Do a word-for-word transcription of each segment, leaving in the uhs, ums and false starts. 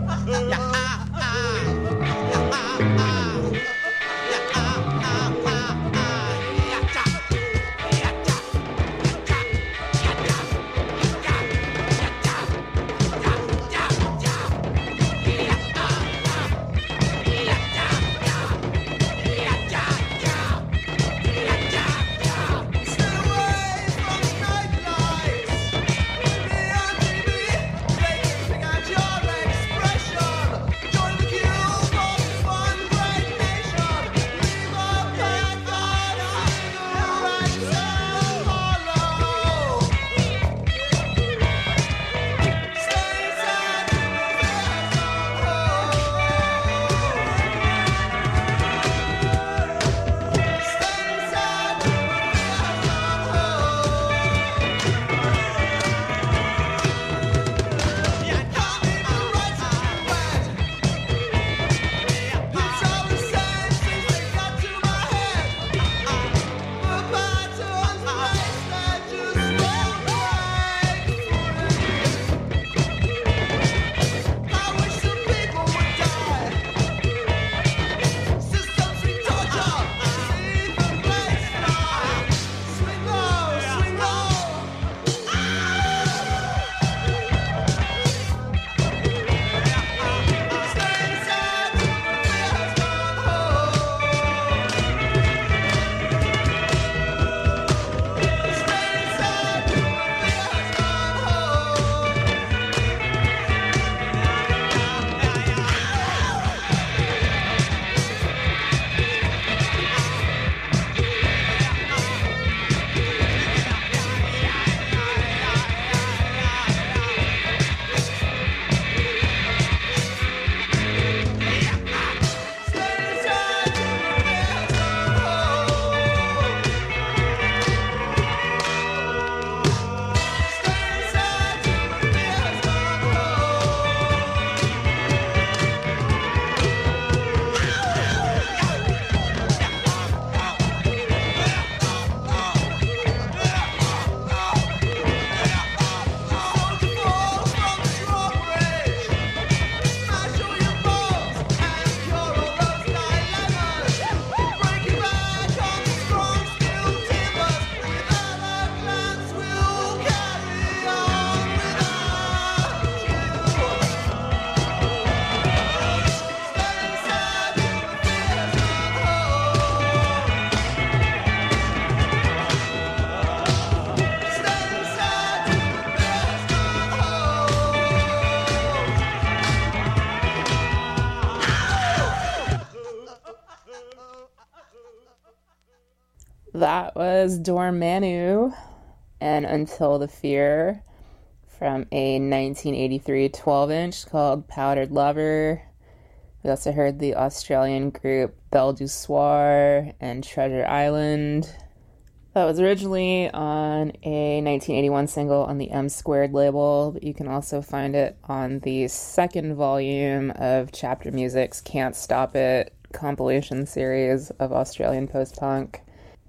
That was Dormammu and Until the Fear from a nineteen eighty-three twelve-inch called Powdered Lover. We also heard the Australian group Belle du Soir and Treasure Island. That was originally on a nineteen eighty-one single on the M Squared label, but you can also find it on the second volume of Chapter Music's Can't Stop It compilation series of Australian post-punk.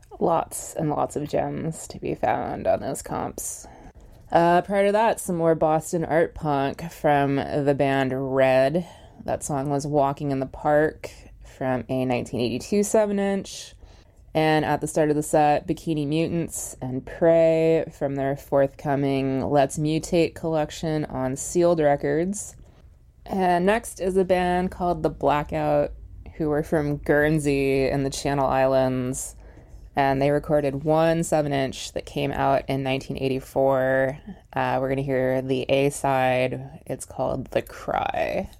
Lots and lots of gems to be found on those comps. Uh, prior to that, some more Boston art punk from the band Red. That song was Walking in the Park from a nineteen eighty-two seven-inch. And at the start of the set, Bikini Mutants and Prey from their forthcoming Let's Mutate collection on Sealed Records. And next is a band called The Blackout, who were from Guernsey in the Channel Islands. And they recorded one seven-inch that came out in nineteen eighty-four. Uh, we're going to hear the A-side. It's called The Cry.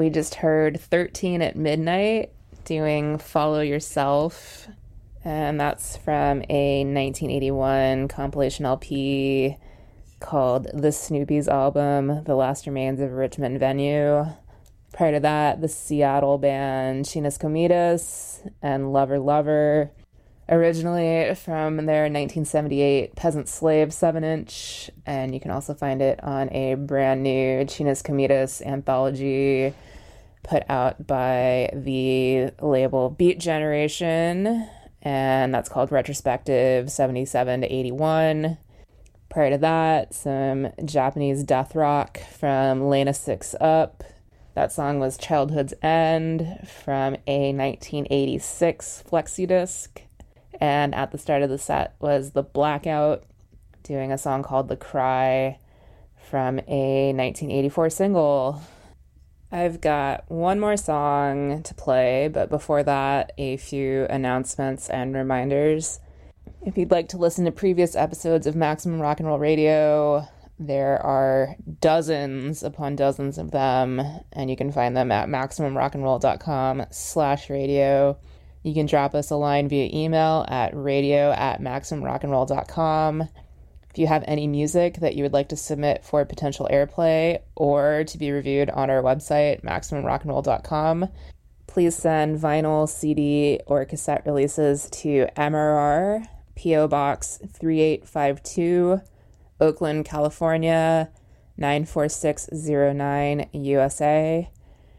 we just heard thirteen at Midnight doing Follow Yourself, and that's from a nineteen eighty-one compilation L P called The Snoopy's Album, The Last Remains of Richmond Venue. Prior to that, the Seattle band Chinas Comidas and Lover Lover, originally from their nineteen seventy-eight Peasant Slave seven inch, and you can also find it on a brand new Chinas Comidas anthology put out by the label Beat Generation, and that's called Retrospective seventy-seven to eighty-one. Prior to that, some Japanese death rock from Lena Six Up. That song was Childhood's End from a nineteen eighty-six flexi disc. And at the start of the set was The Blackout doing a song called The Cry from a nineteen eighty-four single. I've got one more song to play, but before that, a few announcements and reminders. If you'd like to listen to previous episodes of Maximum Rock and Roll Radio, there are dozens upon dozens of them, and you can find them at maximumrockandroll.com slash radio. You can drop us a line via email at radio at maximumrockandroll.com. If you have any music that you would like to submit for potential airplay or to be reviewed on our website, maximumrockandroll dot com, please send vinyl, C D, or cassette releases to M R R, P O Box three eight five two, Oakland, California, nine four six zero nine, U S A.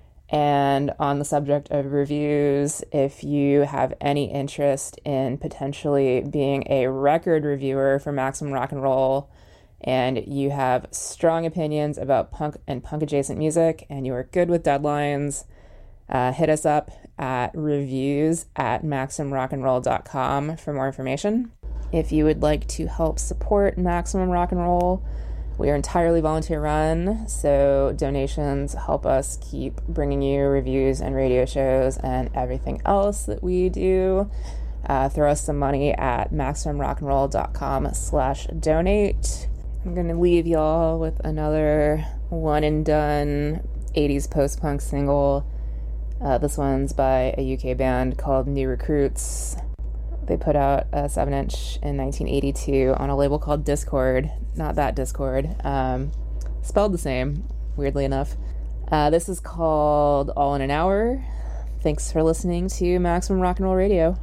And on the subject of reviews, if you have any interest in potentially being a record reviewer for Maximum Rock and Roll, and you have strong opinions about punk and punk adjacent music, and you are good with deadlines, uh, hit us up at reviews at maximumrockandroll dot com for more information. If you would like to help support Maximum Rock and Roll, we are entirely volunteer run, so donations help us keep bringing you reviews and radio shows and everything else that we do. Uh, throw us some money at maximumrockandroll dot com slash donate. I'm going to leave y'all with another one and done eighties post-punk single. Uh, this one's by a U K band called New Recruits. They put out a seven inch in nineteen eighty-two on a label called Discord. Not that Discord. Um, spelled the same, weirdly enough. Uh, this is called All in an Hour. Thanks for listening to Maximum Rock and Roll Radio.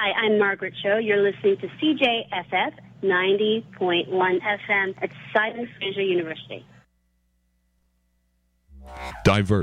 Hi, I'm Margaret Cho. You're listening to C J S F ninety point one F M at Simon Fraser University. Diverse.